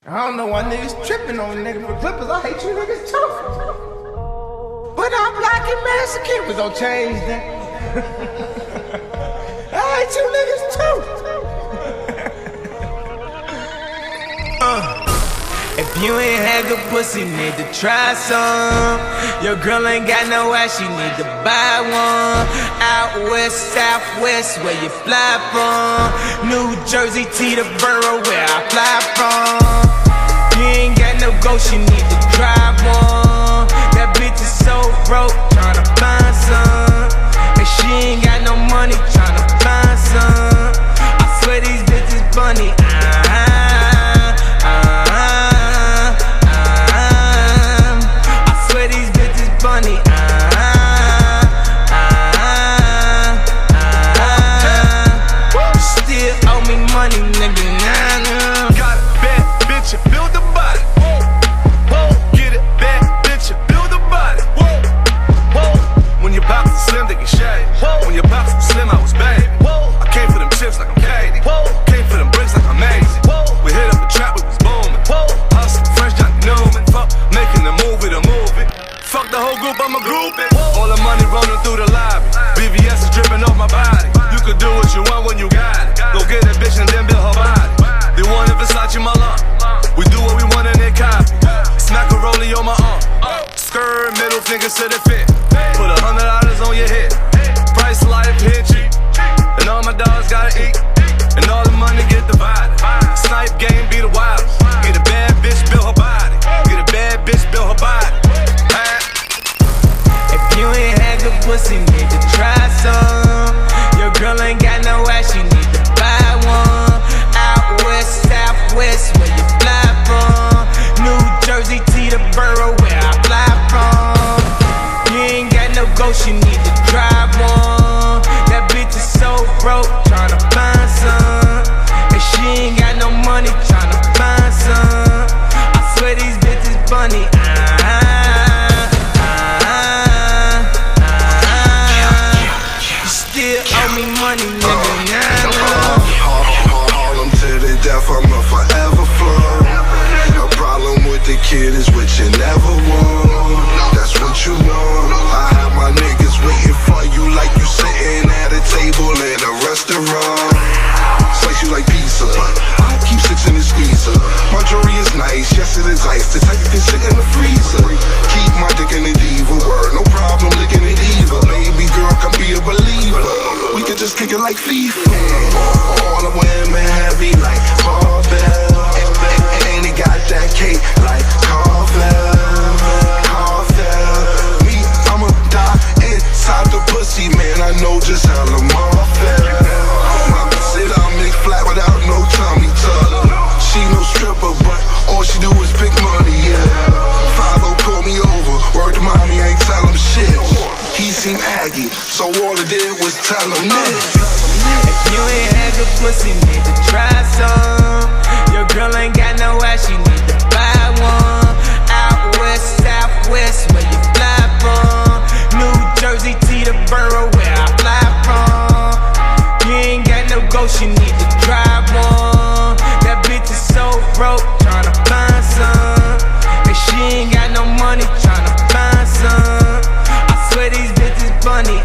I don't know why niggas tripping on niggas for Clippers. I hate you niggas too. But I'm black and Mexican. We gon' change that. I hate you niggas too. If you ain't had good pussy, need to try some. Your girl ain't got no ass, she need to buy one. Out west, southwest, where you fly from. New Jersey to the borough where I fly from. You ain't got no ghost, you need to drive one. That bitch is so broke, tryna find some. And she ain't got no money, tryna find some. I swear these bitches funny. I'm a groupie. All the money rolling through the lobby. BVS is dripping off my body. You could do what you want when you got it. Go get that bitch and then build her body. They want a Versace my lump. We do what we want and they copy. Smack a rollie on my arm. Skirt, middle fingers to the fit. Put $100 on your head. Price of life here cheap. And all my dogs gotta eat. And all the money get divided. Snipe game be the wildest. Get a bad bitch, build her body. Get a bad bitch, build her body. You ain't had good pussy, need to try some. Your girl ain't got no ass, she need to buy one. Out west, southwest, where you fly from. New Jersey to the borough where I fly from. You ain't got no ghost, you need to drive one. That bitch is so broke, tryna find some. And she ain't got no money, tryna find some. I swear these bitches funny. Money, nigga, Harlem to the death, I'm a forever flow. A problem with the kid is what you never want. That's what you want. I have my niggas waiting for you like you sitting at a table in a restaurant. Slice you like pizza, but I keep six in the squeezer. My jewelry is nice, yes it is ice. The type you can sit in the freezer. Keep my dick in the diva word, no problem licking it either. Baby girl, come be a believer. We can just kick it like FIFA. All the women heavy like Carvel. And they got that cake like Carvel. Me, I'ma die inside the pussy, man. I know just how Lamar fell. Sit down, make flat without no tummy tuck. She no stripper, but all she do is pick money, yeah. 5-0 pull me over. Word to mommy, I ain't tell him shit. He seemed aggy, so all I did was tell him this. If you ain't had good pussy, need to try some. Your girl ain't got no ass, she need to buy one. Out west, southwest, where you fly from. New Jersey to the borough where I fly from. You ain't got no ghost, you need to drive one. That bitch is so broke, tryna find some. And she ain't got no money, tryna find some. I swear these bitches funny.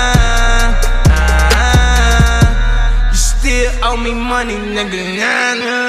You still owe me money, nigga.